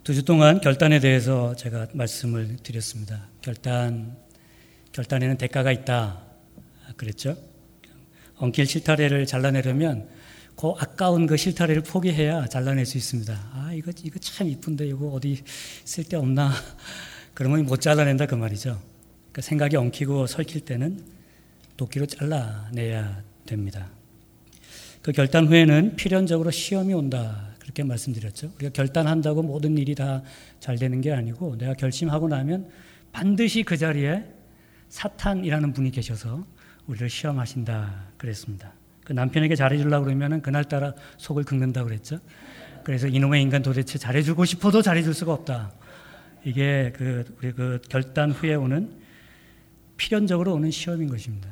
두 주 동안 결단에 대해서 제가 말씀을 드렸습니다. 결단에는 대가가 있다 그랬죠. 엉킬 실타래를 잘라내려면 그 아까운 그 실타래를 포기해야 잘라낼 수 있습니다. 이거 참 이쁜데 이거 어디 쓸데 없나? 그러면 못 잘라낸다 그 말이죠. 그러니까 생각이 엉키고 설킬 때는 도끼로 잘라내야 됩니다. 그 결단 후에는 필연적으로 시험이 온다. 그렇게 말씀드렸죠. 우리가 결단한다고 모든 일이 다 잘 되는 게 아니고 내가 결심하고 나면 반드시 그 자리에 사탄이라는 분이 계셔서 우리를 시험하신다 그랬습니다. 그 남편에게 잘해주려고 그러면 그날따라 속을 긁는다고 그랬죠. 그래서 이놈의 인간 도대체 잘해주고 싶어도 잘해줄 수가 없다. 이게 우리 결단 후에 오는 필연적으로 오는 시험인 것입니다.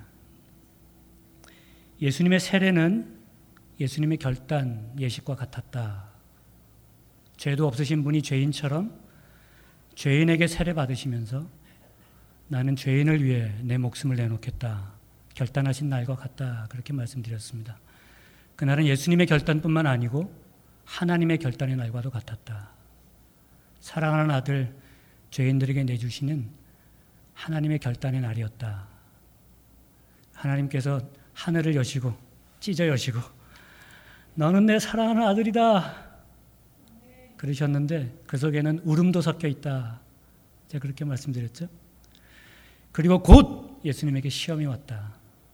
예수님의 세례는 예수님의 결단 예식과 같았다. 죄도 없으신 분이 죄인처럼 죄인에게 세례 받으시면서 나는 죄인을 위해 내 목숨을 내놓겠다. 결단하신 날과 같다. 그렇게 말씀드렸습니다. 그날은 예수님의 결단뿐만 아니고 하나님의 결단의 날과도 같았다. 사랑하는 아들 죄인들에게 내주시는 하나님의 결단의 날이었다. 하나님께서 하늘을 여시고 찢어 여시고 너는 내 사랑하는 아들이다 그러셨는데 그 속에는 울음도 섞여 있다. 제가 그렇게 말씀드렸죠. 그리고 곧 예수님에게 시험이 왔다.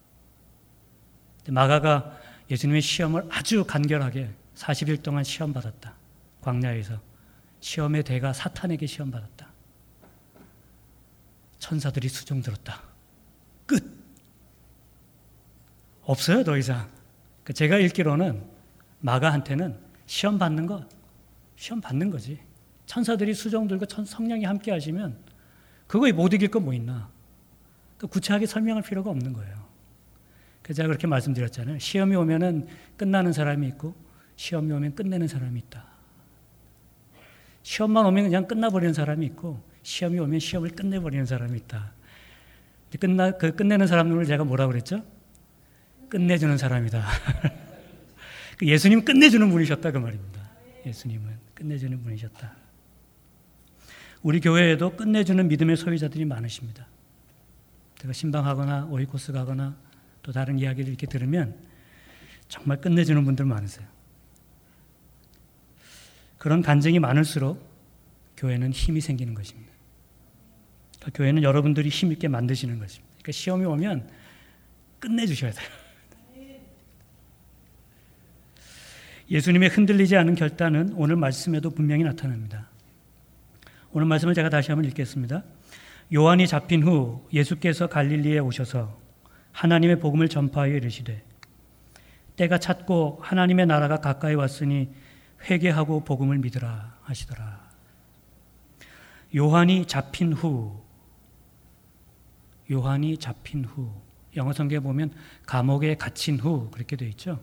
마가가 예수님의 시험을 아주 간결하게 40일 동안 시험받았다. 광야에서 시험의 대가 사탄에게 시험받았다. 천사들이 수종 들었다. 끝. 없어요 더 이상. 제가 읽기로는 마가한테는 시험 받는 거지. 천사들이 수종 들고 성령이 함께 하시면 그거에 못 이길 거 뭐 있나. 구체하게 설명할 필요가 없는 거예요. 그래서 제가 그렇게 말씀드렸잖아요. 시험이 오면은 끝나는 사람이 있고 시험이 오면 끝내는 사람이 있다. 시험만 오면 그냥 끝나버리는 사람이 있고 시험이 오면 시험을 끝내버리는 사람이 있다. 끝내는 사람을 제가 뭐라고 그랬죠? 끝내주는 사람이다. 예수님 끝내주는 분이셨다 그 말입니다. 예수님은 끝내주는 분이셨다. 우리 교회에도 끝내주는 믿음의 소유자들이 많으십니다. 제가 신방하거나 오이코스 가거나 또 다른 이야기를 이렇게 들으면 정말 끝내주는 분들 많으세요. 그런 간증이 많을수록 교회는 힘이 생기는 것입니다. 그러니까 교회는 여러분들이 힘있게 만드시는 것입니다. 그러니까 시험이 오면 끝내주셔야 돼요. 예수님의 흔들리지 않은 결단은 오늘 말씀에도 분명히 나타납니다. 오늘 말씀을 제가 다시 한번 읽겠습니다. 요한이 잡힌 후 예수께서 갈릴리에 오셔서 하나님의 복음을 전파하여 이르시되 때가 찼고 하나님의 나라가 가까이 왔으니 회개하고 복음을 믿으라 하시더라. 요한이 잡힌 후 영어 성경에 보면 감옥에 갇힌 후 그렇게 되어 있죠.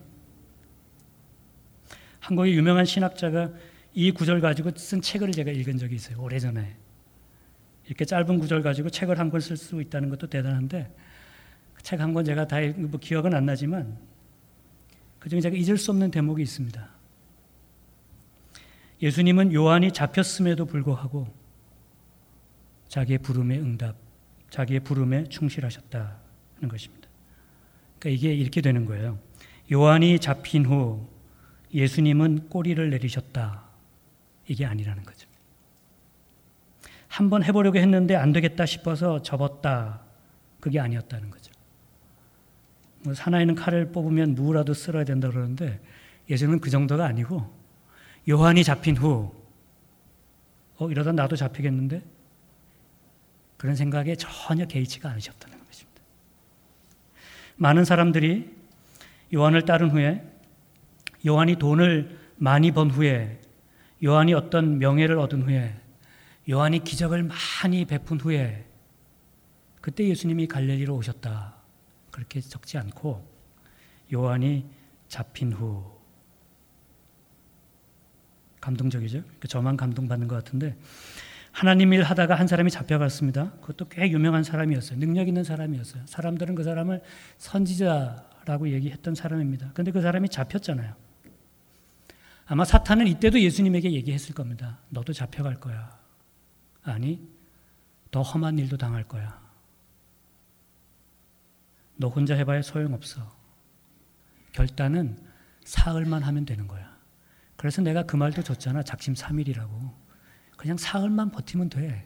한국의 유명한 신학자가 이 구절 가지고 쓴 책을 제가 읽은 적이 있어요. 오래전에. 이렇게 짧은 구절 가지고 책을 한 권 쓸 수 있다는 것도 대단한데 책 한 권 제가 다 기억은 안 나지만 그중에 제가 잊을 수 없는 대목이 있습니다. 예수님은 요한이 잡혔음에도 불구하고 자기의 부름에 충실하셨다는 것입니다. 그러니까 이게 이렇게 되는 거예요. 요한이 잡힌 후 예수님은 꼬리를 내리셨다. 이게 아니라는 거죠. 한번 해보려고 했는데 안 되겠다 싶어서 접었다. 그게 아니었다는 거죠. 사나이는 칼을 뽑으면 무라도 쓸어야 된다 그러는데 예수님은 그 정도가 아니고 요한이 잡힌 후 이러다 나도 잡히겠는데 그런 생각에 전혀 개의치가 않으셨다는 것입니다. 많은 사람들이 요한을 따른 후에 요한이 돈을 많이 번 후에 요한이 어떤 명예를 얻은 후에 요한이 기적을 많이 베푼 후에 그때 예수님이 갈릴리로 오셨다. 그렇게 적지 않고 요한이 잡힌 후 감동적이죠? 저만 감동받는 것 같은데 하나님 일 하다가 한 사람이 잡혀갔습니다. 그것도 꽤 유명한 사람이었어요. 능력 있는 사람이었어요. 사람들은 그 사람을 선지자라고 얘기했던 사람입니다. 그런데 그 사람이 잡혔잖아요. 아마 사탄은 이때도 예수님에게 얘기했을 겁니다. 너도 잡혀갈 거야. 아니, 더 험한 일도 당할 거야. 너 혼자 해봐야 소용없어. 결단은 사흘만 하면 되는 거야. 그래서 내가 그 말도 줬잖아. 작심 3일이라고. 그냥 사흘만 버티면 돼.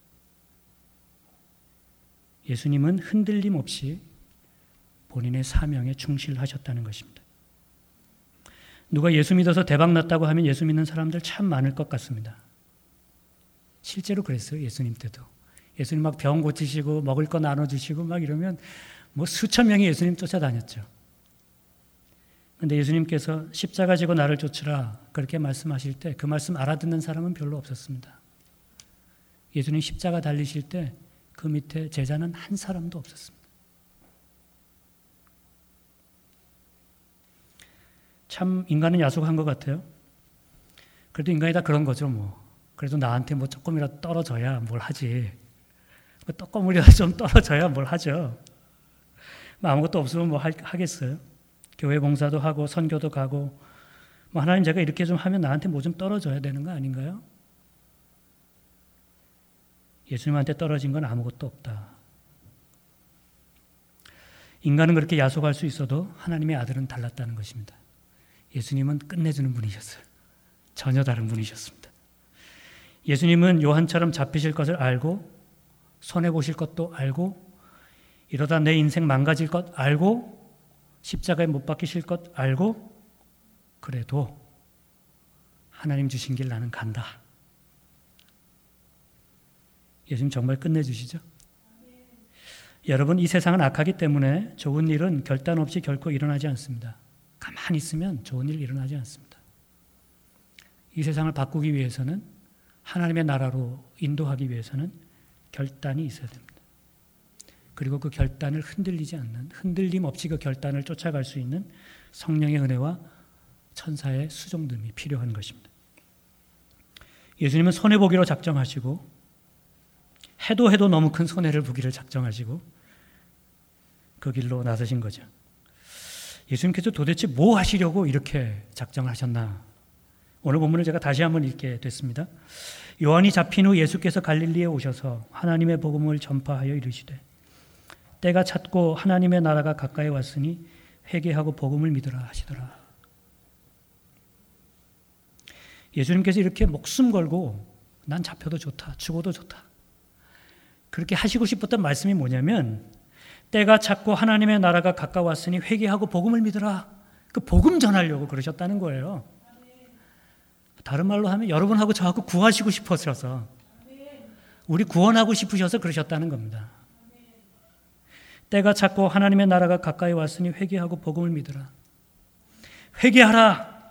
예수님은 흔들림 없이 본인의 사명에 충실하셨다는 것입니다. 누가 예수 믿어서 대박 났다고 하면 예수 믿는 사람들 참 많을 것 같습니다. 실제로 그랬어요. 예수님 때도. 예수님 막 병 고치시고 먹을 거 나눠주시고 막 이러면 뭐 수천 명이 예수님 쫓아다녔죠. 그런데 예수님께서 십자가 지고 나를 쫓으라 그렇게 말씀하실 때 그 말씀 알아듣는 사람은 별로 없었습니다. 예수님 십자가 달리실 때 그 밑에 제자는 한 사람도 없었습니다. 참 인간은 야속한 것 같아요. 그래도 인간이 다 그런 거죠. 뭐 그래도 나한테 뭐 조금이라도 떨어져야 뭘 하지. 뭐 조금이라도 좀 떨어져야 뭘 하죠. 뭐 아무것도 없으면 뭐 하겠어요. 교회 봉사도 하고 선교도 가고 뭐 하나님 제가 이렇게 좀 하면 나한테 뭐 좀 떨어져야 되는 거 아닌가요? 예수님한테 떨어진 건 아무것도 없다. 인간은 그렇게 야속할 수 있어도 하나님의 아들은 달랐다는 것입니다. 예수님은 끝내주는 분이셨어요. 전혀 다른 분이셨습니다. 예수님은 요한처럼 잡히실 것을 알고 손해보실 것도 알고 이러다 내 인생 망가질 것 알고 십자가에 못 박히실 것 알고 그래도 하나님 주신 길 나는 간다. 예수님 정말 끝내주시죠? 여러분, 이 세상은 악하기 때문에 좋은 일은 결단 없이 결코 일어나지 않습니다. 가만히 있으면 좋은 일 일어나지 않습니다. 이 세상을 바꾸기 위해서는 하나님의 나라로 인도하기 위해서는 결단이 있어야 됩니다. 그리고 그 결단을 흔들리지 않는, 흔들림 없이 그 결단을 쫓아갈 수 있는 성령의 은혜와 천사의 수종됨이 필요한 것입니다. 예수님은 손해보기로 작정하시고 해도 너무 큰 손해를 보기를 작정하시고 그 길로 나서신 거죠. 예수님께서 도대체 뭐 하시려고 이렇게 작정하셨나? 오늘 본문을 제가 다시 한번 읽게 됐습니다. 요한이 잡힌 후 예수께서 갈릴리에 오셔서 하나님의 복음을 전파하여 이르시되 때가 찼고 하나님의 나라가 가까이 왔으니 회개하고 복음을 믿으라 하시더라. 예수님께서 이렇게 목숨 걸고 난 잡혀도 좋다, 죽어도 좋다. 그렇게 하시고 싶었던 말씀이 뭐냐면 때가 찼고 하나님의 나라가 가까웠으니 회개하고 복음을 믿으라. 그 복음 전하려고 그러셨다는 거예요. 다른 말로 하면 여러분하고 저하고 구하시고 싶으셔서 우리 구원하고 싶으셔서 그러셨다는 겁니다. 때가 찼고 하나님의 나라가 가까이 왔으니 회개하고 복음을 믿으라. 회개하라.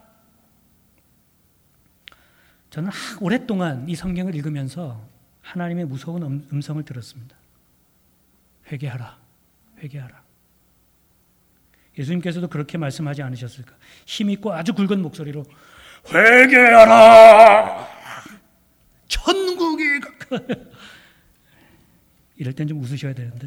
저는 오랫동안 이 성경을 읽으면서 하나님의 무서운 음성을 들었습니다. 회개하라. 회개하라. 예수님께서도 그렇게 말씀하지 않으셨을까? 힘있고 아주 굵은 목소리로 회개하라. 천국이 이럴 땐 좀 웃으셔야 되는데.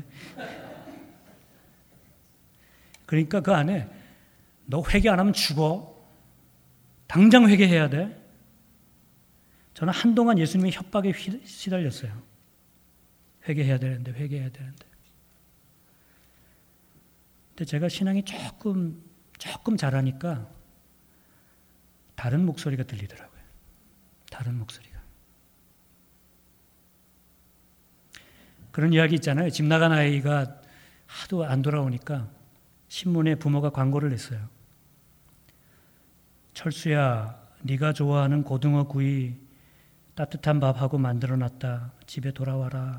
그러니까 그 안에 너 회개 안 하면 죽어. 당장 회개해야 돼. 저는 한동안 예수님의 협박에 시달렸어요. 회개해야 되는데, 회개해야 되는데. 근데 제가 신앙이 조금 자라니까 다른 목소리가 들리더라고요. 다른 목소리가. 그런 이야기 있잖아요. 집 나간 아이가 하도 안 돌아오니까 신문에 부모가 광고를 냈어요. 철수야, 네가 좋아하는 고등어 구이 따뜻한 밥하고 만들어놨다. 집에 돌아와라.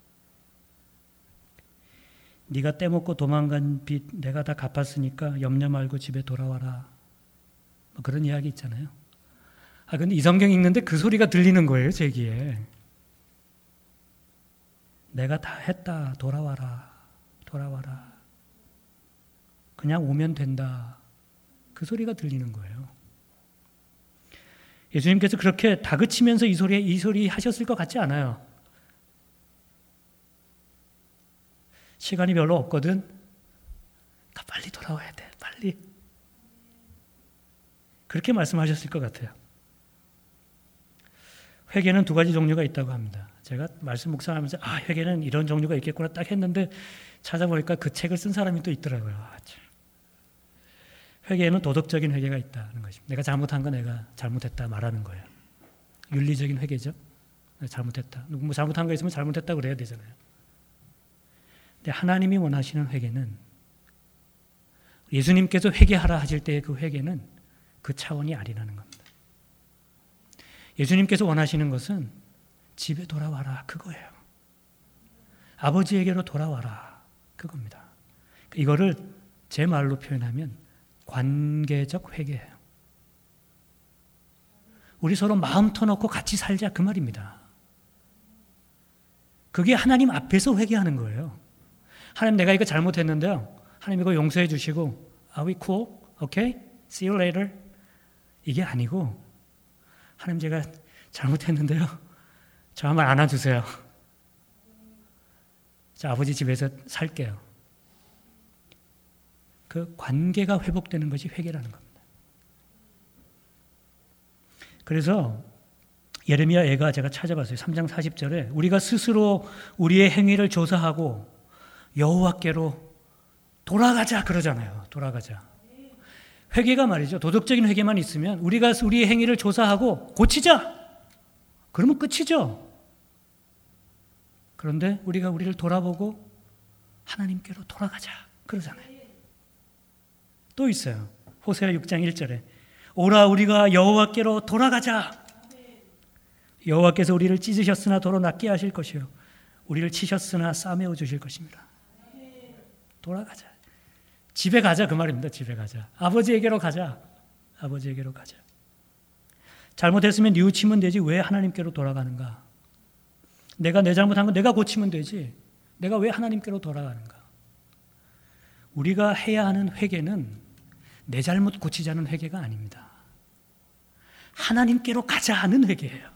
네가 떼먹고 도망간 빚 내가 다 갚았으니까 염려 말고 집에 돌아와라. 뭐 그런 이야기 있잖아요. 근데 이 성경 읽는데 그 소리가 들리는 거예요, 제 귀에. 내가 다 했다. 돌아와라. 돌아와라. 그냥 오면 된다. 그 소리가 들리는 거예요. 예수님께서 그렇게 다그치면서 이 소리 하셨을 것 같지 않아요. 시간이 별로 없거든. 나 빨리 돌아와야 돼. 빨리. 그렇게 말씀하셨을 것 같아요. 회개는 두 가지 종류가 있다고 합니다. 제가 말씀 묵상하면서 회개는 이런 종류가 있겠구나 딱 했는데 찾아보니까 그 책을 쓴 사람이 또 있더라고요. 회개에는 도덕적인 회개가 있다는 것입니다. 내가 잘못한 거 내가 잘못했다 말하는 거예요. 윤리적인 회개죠. 잘못했다. 뭐 잘못한 거 있으면 잘못했다 그래야 되잖아요. 근데 하나님이 원하시는 회개는 예수님께서 회개하라 하실 때의 그 회개는 그 차원이 아니라는 겁니다. 예수님께서 원하시는 것은 집에 돌아와라 그거예요. 아버지에게로 돌아와라 그겁니다. 이거를 제 말로 표현하면 관계적 회개예요. 우리 서로 마음 터놓고 같이 살자 그 말입니다. 그게 하나님 앞에서 회개하는 거예요. 하나님 내가 이거 잘못했는데요. 하나님 이거 용서해 주시고 Are we cool? Okay? See you later. 이게 아니고 하나님 제가 잘못했는데요. 저 한번 안아주세요. 자, 아버지 집에서 살게요. 그 관계가 회복되는 것이 회개라는 겁니다. 그래서 예레미야 애가 제가 찾아봤어요. 3장 40절에 우리가 스스로 우리의 행위를 조사하고 여호와께로 돌아가자 그러잖아요. 돌아가자. 회개가 말이죠. 도덕적인 회개만 있으면 우리가 우리의 행위를 조사하고 고치자. 그러면 끝이죠. 그런데 우리가 우리를 돌아보고 하나님께로 돌아가자 그러잖아요. 또 있어요. 호세아 6장 1절에 오라 우리가 여호와께로 돌아가자. 여호와께서 우리를 찢으셨으나 도로 낫게 하실 것이요 우리를 치셨으나 싸매어 주실 것입니다. 돌아가자. 집에 가자 그 말입니다. 집에 가자. 아버지에게로 가자. 아버지에게로 가자. 잘못했으면 뉘우치면 되지 왜 하나님께로 돌아가는가? 내가 내 잘못한 건 내가 고치면 되지. 내가 왜 하나님께로 돌아가는가? 우리가 해야 하는 회개는 내 잘못 고치자는 회개가 아닙니다. 하나님께로 가자 하는 회개예요.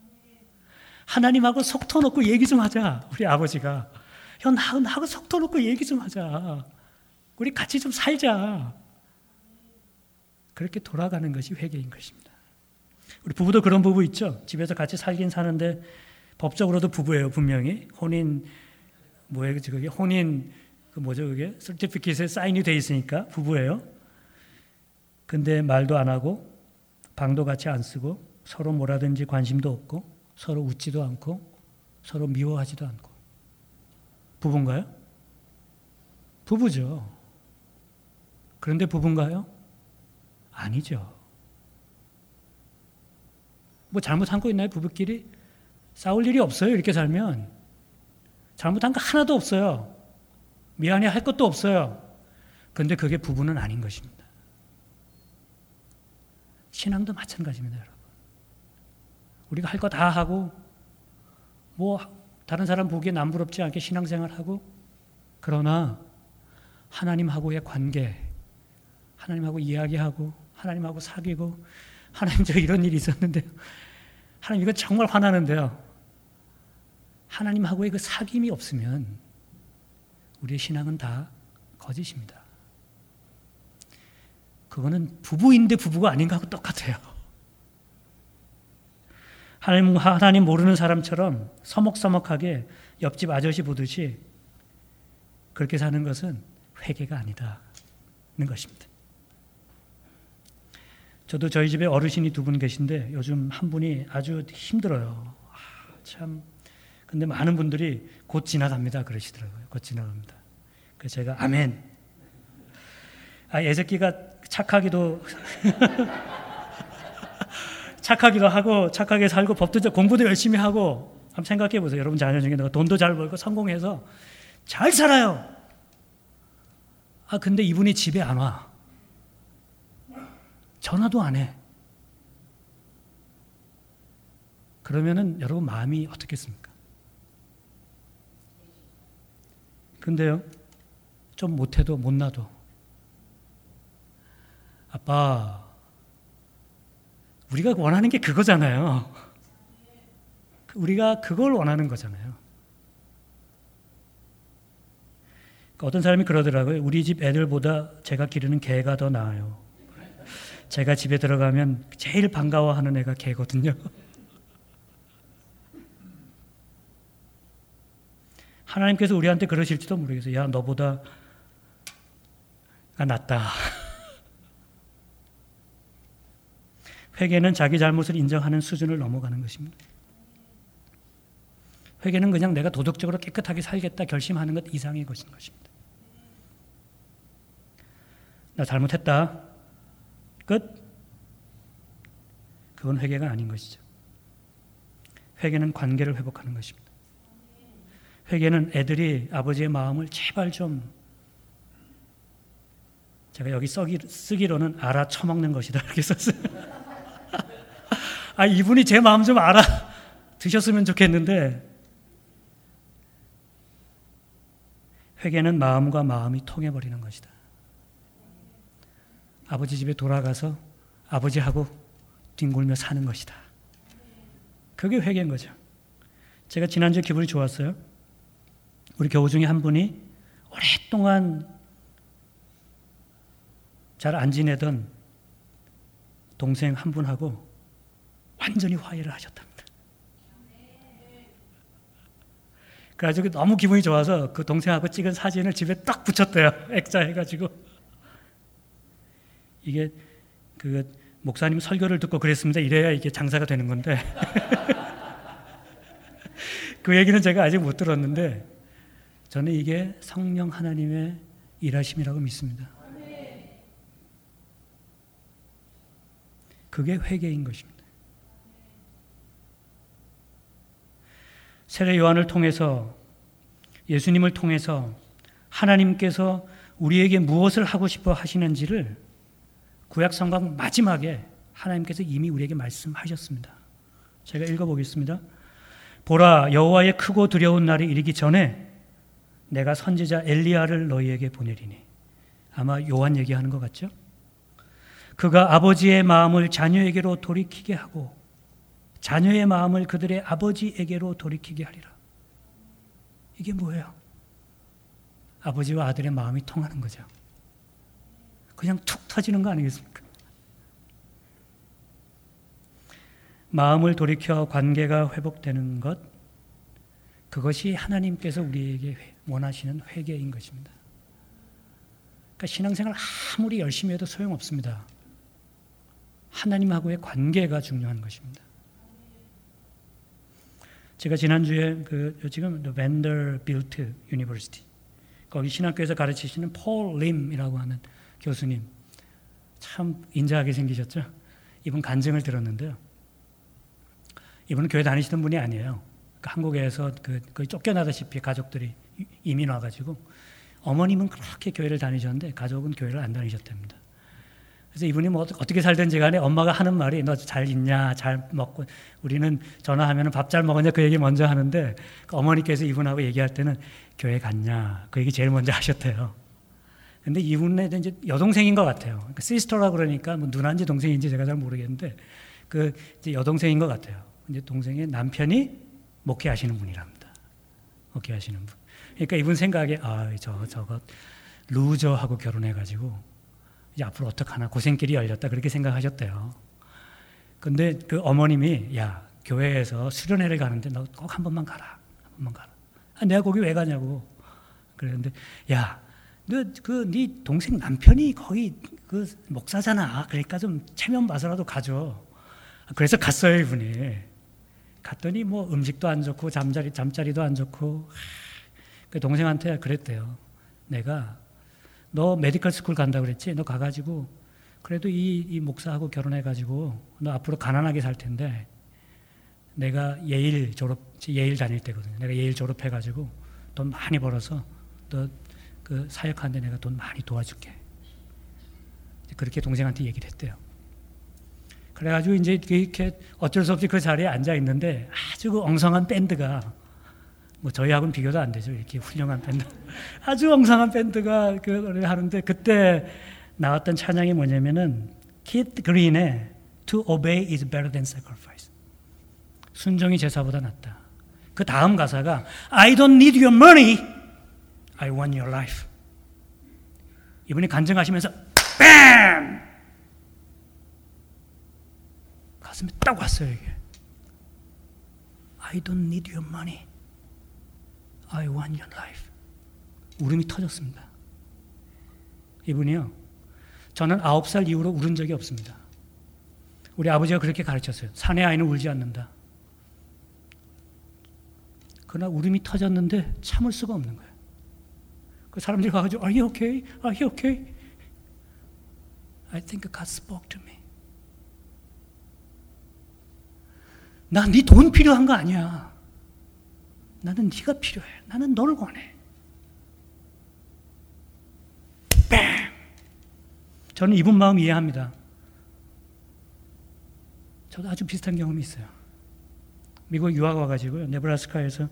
하나님하고 속 터놓고 얘기 좀 하자. 우리 아버지가 나하고 속 터놓고 얘기 좀 하자. 우리 같이 좀 살자. 그렇게 돌아가는 것이 회개인 것입니다. 우리 부부도 그런 부부 있죠. 집에서 같이 살긴 사는데 법적으로도 부부예요. 분명히 혼인 뭐예요? 그게 혼인 그게 서티피킷에 사인이 돼 있으니까 부부예요. 근데 말도 안 하고 방도 같이 안 쓰고 서로 뭐라든지 관심도 없고 서로 웃지도 않고 서로 미워하지도 않고 부부인가요? 부부죠. 그런데 부부인가요? 아니죠. 뭐 잘못한 거 있나요? 부부끼리? 싸울 일이 없어요. 이렇게 살면. 잘못한 거 하나도 없어요. 미안해 할 것도 없어요. 그런데 그게 부부는 아닌 것입니다. 신앙도 마찬가지입니다, 여러분. 우리가 할 거 다 하고 뭐 다른 사람 보기에 남부럽지 않게 신앙생활하고 그러나 하나님하고의 관계, 하나님하고 이야기하고 하나님하고 사귀고 하나님 저 이런 일이 있었는데요. 하나님 이거 정말 화나는데요. 하나님하고의 그 사귐이 없으면 우리의 신앙은 다 거짓입니다. 그거는 부부인데 부부가 아닌가 하고 똑같아요. 하나님 모르는 사람처럼 서먹서먹하게 옆집 아저씨 보듯이 그렇게 사는 것은 회개가 아니다는 것입니다. 저도 저희 집에 어르신이 두 분 계신데 요즘 한 분이 아주 힘들어요. 참. 근데 많은 분들이 곧 지나갑니다 그러시더라고요. 곧 지나갑니다. 그래서 제가 아멘. 애새끼가 착하기도 착하기도 하고 착하게 살고 법도 공부도 열심히 하고 한번 생각해 보세요. 여러분 자녀 중에 내가 돈도 잘 벌고 성공해서 잘 살아요. 근데 이분이 집에 안 와. 전화도 안 해. 그러면은 여러분 마음이 어떻겠습니까? 근데요, 좀 못해도 못나도 아빠, 우리가 원하는 게 그거잖아요. 우리가 그걸 원하는 거잖아요. 어떤 사람이 그러더라고요. 우리 집 애들보다 제가 기르는 개가 더 나아요. 제가 집에 들어가면 제일 반가워하는 애가 걔거든요. 하나님께서 우리한테 그러실지도 모르겠어요. 야, 너보다 낫다. 회개는 자기 잘못을 인정하는 수준을 넘어가는 것입니다. 회개는 그냥 내가 도덕적으로 깨끗하게 살겠다 결심하는 것 이상의 것인 것입니다. 나 잘못했다. 끝. 그건 회개가 아닌 것이죠. 회개는 관계를 회복하는 것입니다. 회개는 애들이 아버지의 마음을 제발 좀, 제가 여기 쓰기로는 알아쳐먹는 것이다 이렇게 썼어요. 이분이 제 마음 좀 알아드셨으면 좋겠는데, 회개는 마음과 마음이 통해버리는 것이다. 아버지 집에 돌아가서 아버지하고 뒹굴며 사는 것이다. 그게 회개인 거죠. 제가 지난주에 기분이 좋았어요. 우리 교우 중에 한 분이 오랫동안 잘 안 지내던 동생 한 분하고 완전히 화해를 하셨답니다. 그래가지고 너무 기분이 좋아서 그 동생하고 찍은 사진을 집에 딱 붙였대요. 액자해가지고. 이게 그 목사님 설교를 듣고 그랬습니다. 이래야 이게 장사가 되는 건데. 그 얘기는 제가 아직 못 들었는데 저는 이게 성령 하나님의 일하심이라고 믿습니다. 그게 회개인 것입니다. 세례 요한을 통해서, 예수님을 통해서 하나님께서 우리에게 무엇을 하고 싶어 하시는지를 구약성경 마지막에 하나님께서 이미 우리에게 말씀하셨습니다. 제가 읽어보겠습니다. 보라, 여호와의 크고 두려운 날이 이르기 전에 내가 선지자 엘리야를 너희에게 보내리니. 아마 요한 얘기하는 것 같죠? 그가 아버지의 마음을 자녀에게로 돌이키게 하고 자녀의 마음을 그들의 아버지에게로 돌이키게 하리라. 이게 뭐예요? 아버지와 아들의 마음이 통하는 거죠. 그냥 툭 터지는 거 아니겠습니까? 마음을 돌이켜 관계가 회복되는 것, 그것이 하나님께서 우리에게 원하시는 회개인 것입니다. 그러니까 신앙생활 아무리 열심히 해도 소용없습니다. 하나님하고의 관계가 중요한 것입니다. 제가 지난주에 지금 벤더빌트 유니버시티 거기 신학교에서 가르치시는 폴 림이라고 하는 교수님, 참 인자하게 생기셨죠? 이분 간증을 들었는데요. 이분은 교회 다니시던 분이 아니에요. 그러니까 한국에서 거의 쫓겨나다시피 가족들이 이민 와가지고 어머님은 그렇게 교회를 다니셨는데 가족은 교회를 안 다니셨답니다. 그래서 이분이 뭐 어떻게 살든지 간에 엄마가 하는 말이 너 잘 있냐, 잘 먹고, 우리는 전화하면 밥 잘 먹었냐 그 얘기 먼저 하는데 그 어머니께서 이분하고 얘기할 때는 교회 갔냐 그 얘기 제일 먼저 하셨대요. 근데 이분은 이제 여동생인 것 같아요. 그러니까 시스터라 그러니까 뭐 누나인지 동생인지 제가 잘 모르겠는데 그 이제 여동생인 것 같아요. 이제 동생의 남편이 목회하시는 분이랍니다. 목회하시는 분. 그러니까 이분 생각에 저거 루저하고 결혼해가지고 이제 앞으로 어떡하나 고생길이 열렸다 그렇게 생각하셨대요. 근데 그 어머님이 야 교회에서 수련회를 가는데 너 꼭 한 번만 가라. 한 번만 가라. 내가 거기 왜 가냐고. 그랬는데 야 너 네 동생 남편이 거기 그 목사잖아. 그러니까 좀 체면 봐서라도 가죠. 그래서 갔어요 이분이. 갔더니 뭐 음식도 안 좋고 잠자리도 안 좋고. 그 동생한테 그랬대요. 내가 너 메디컬 스쿨 간다고 그랬지? 너 가가지고 그래도 이 목사하고 결혼해가지고 너 앞으로 가난하게 살 텐데 내가 예일 다닐 때거든요. 내가 예일 졸업해가지고 돈 많이 벌어서 너 그 사역하는데 내가 돈 많이 도와줄게. 그렇게 동생한테 얘기를 했대요. 그래가지고 이제 이렇게 어쩔 수 없이 그 자리에 앉아 있는데 아주 그 엉성한 밴드가 뭐 저희하고는 비교도 안 되죠. 이렇게 훌륭한 밴드. 아주 엉성한 밴드가 그걸 하는데 그때 나왔던 찬양이 뭐냐면은 키트 그린의 To obey is better than sacrifice. 순종이 제사보다 낫다. 그 다음 가사가 I don't need your money. I want your life. 이분이 간증하시면서 뱀! 가슴에 딱 왔어요, 이게. I don't need your money. I want your life. 울음이 터졌습니다. 이분이요, 저는 9살 이후로 울은 적이 없습니다. 우리 아버지가 그렇게 가르쳤어요. 사내 아이는 울지 않는다. 그러나 울음이 터졌는데 참을 수가 없는 거예요. 그 사람들이 가가지고 Are you okay? Are you okay? I think God spoke to me. 나 네 돈 필요한 거 아니야. 나는 네가 필요해. 나는 너를 원해. 뱅! 저는 이분 마음 이해합니다. 저도 아주 비슷한 경험이 있어요. 미국 유학 와가지고요, 네브라스카에서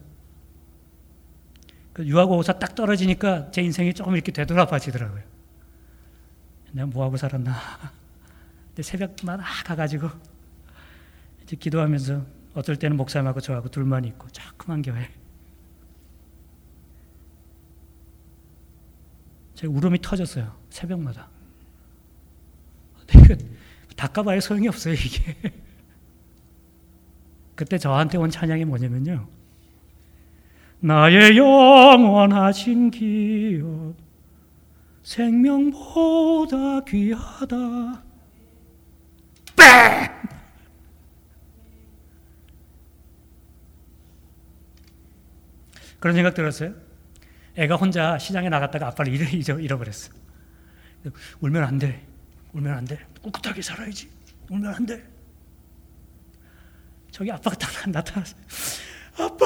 그 유학 오고서 딱 떨어지니까 제 인생이 조금 이렇게 되돌아봐지더라고요. 내가 뭐하고 살았나. 근데 새벽마다 가가지고 이제 기도하면서 어떨 때는 목사님하고 저하고 둘만 있고 조그만 교회. 제가 울음이 터졌어요. 새벽마다. 근데 닦아봐야 소용이 없어요, 이게. 그때 저한테 온 찬양이 뭐냐면요. 나의 영원하신 기업 생명보다 귀하다. 뺑! 그런 생각 들었어요. 애가 혼자 시장에 나갔다가 아빠를 잃어버렸어. 울면 안 돼. 울면 안 돼. 꿋꿋하게 살아야지. 울면 안 돼. 저기 아빠가 딱 나타났어요. 아빠!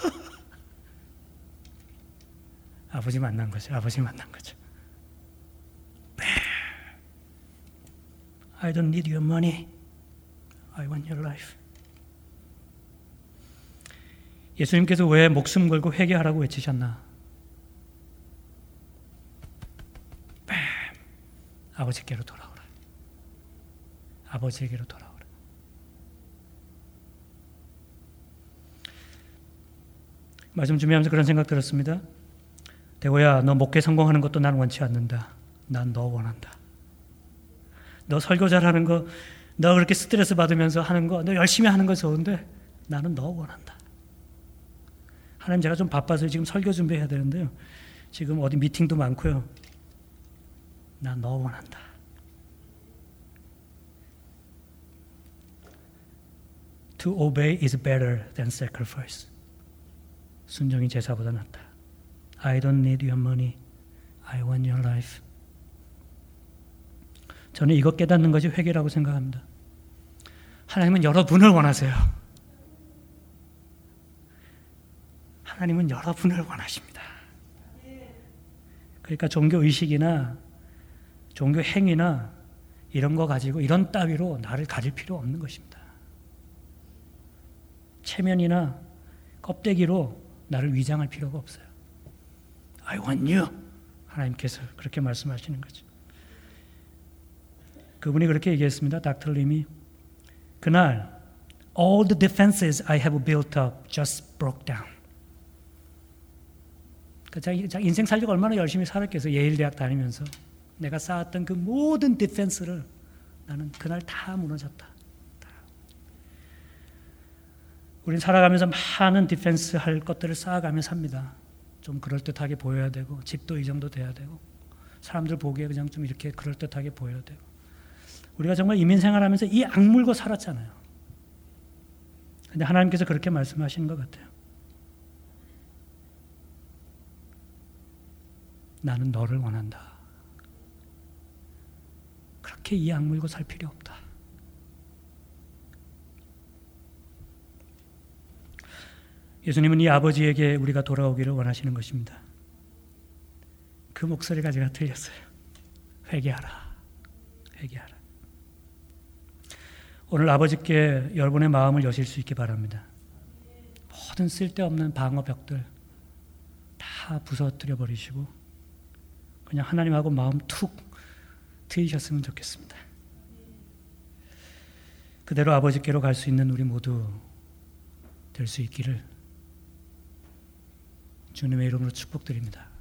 아버지 만난 거죠. 아버지 만난 거죠. I don't need your money. I want your life. 예수님께서 왜 목숨 걸고 회개하라고 외치셨나? 아버지께로 돌아오라. 아버지에게로 돌아오라. 말씀 준비하면서 그런 생각 들었습니다. 대호야, 너 목회 성공하는 것도 난 원치 않는다. 난 너 원한다. 너 설교 잘하는 거, 너 그렇게 스트레스 받으면서 하는 거, 너 열심히 하는 거 좋은데 나는 너 원한다. 하나님, 제가 좀 바빠서 지금 설교 준비해야 되는데요. 지금 어디 미팅도 많고요. 난 너 원한다. To obey is better than sacrifice. 순종이 제사보다 낫다. I don't need your money. I want your life. 저는 이것 깨닫는 것이 회개라고 생각합니다. 하나님은 여러분을 원하세요. 하나님은 여러분을 원하십니다. 그러니까 종교 의식이나 종교 행위나 이런 거 가지고 이런 따위로 나를 가릴 필요 없는 것입니다. 체면이나 껍데기로 나를 위장할 필요가 없어요. I want you. 하나님께서 그렇게 말씀하시는 거죠. 그분이 그렇게 얘기했습니다. 닥터 림이. 그날 all the defenses I have built up just broke down. 자기 인생 살려고 얼마나 열심히 살았겠어요. 예일대학 다니면서. 내가 쌓았던 그 모든 디펜스를 나는 그날 다 무너졌다. 우린 살아가면서 많은 디펜스 할 것들을 쌓아가며 삽니다. 좀 그럴듯하게 보여야 되고, 집도 이 정도 돼야 되고, 사람들 보기에 그냥 좀 이렇게 그럴듯하게 보여야 되고. 우리가 정말 이민 생활하면서 이 악물고 살았잖아요. 근데 하나님께서 그렇게 말씀하시는 것 같아요. 나는 너를 원한다. 그렇게 이 악물고 살 필요 없다. 예수님은 이 아버지에게 우리가 돌아오기를 원하시는 것입니다. 그 목소리가 제가 들렸어요. 회개하라. 회개하라. 오늘 아버지께 여러분의 마음을 여실 수 있기 바랍니다. 모든 쓸데없는 방어벽들 다 부서뜨려 버리시고 그냥 하나님하고 마음 툭 트이셨으면 좋겠습니다. 그대로 아버지께로 갈 수 있는 우리 모두 될 수 있기를 주님의 이름으로 축복드립니다.